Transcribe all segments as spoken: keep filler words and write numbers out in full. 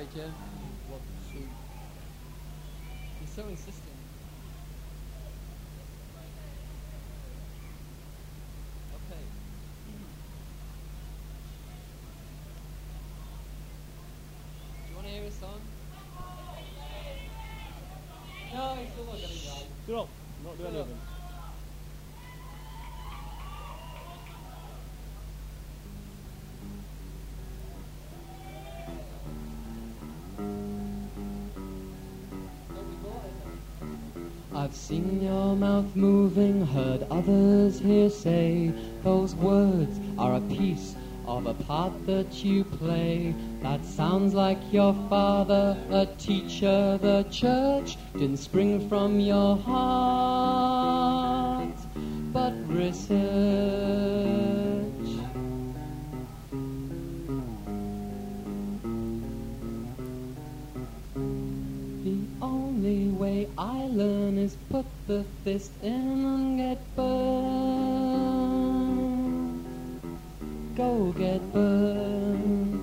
you? What soup? You're so insistent. Okay. Do you want to hear a song? No, he's still not getting it right. Do not, not do Shut any up. of them. I've seen your mouth moving, heard others here say those words are a piece of a part that you play. That sounds like your father, a teacher. The church didn't spring from your heart, but research. The only way I learn is put the fist in and get burned. Go get burned.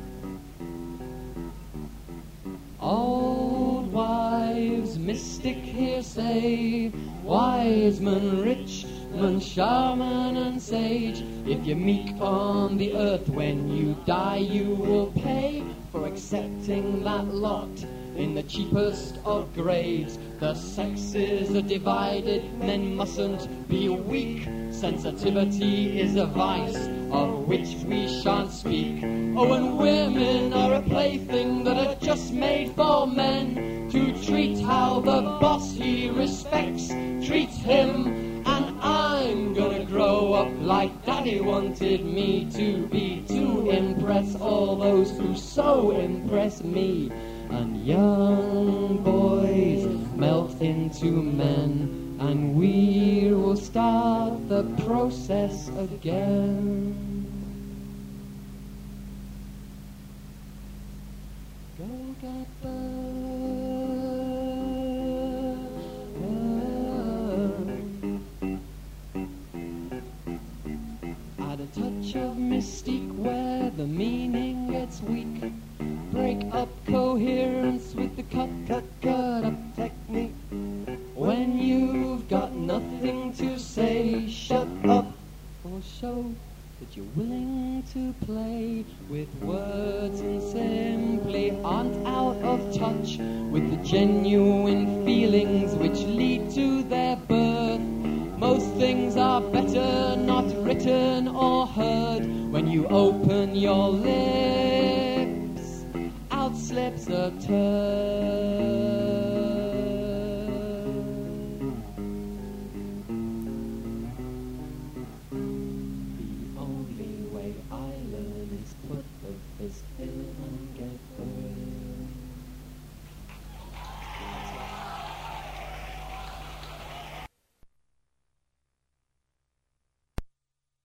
Old wives, mystic hearsay, wise men, rich man, shaman and sage. If you're meek on the earth, when you die you will pay for accepting that lot in the cheapest of graves. The sexes are divided, men mustn't be weak. Sensitivity is a vice of which we shan't speak. Oh, and women are a plaything that are just made for men to treat how the boss he respects treats him. And I'm gonna grow up like Daddy wanted me to be, to impress all those who so impress me. And young boys melt into men, and we will start the process again. Go get burned. Add a touch of mystique where the meaning gets weak. Break up coherence with the cut, cut, cut up technique. When you've got nothing to say, shut up or show that you're willing to play with words and simply aren't out of touch with the genuine feelings which lead to their birth. Most things are better not written or heard. When you open your lips, out slips a turd.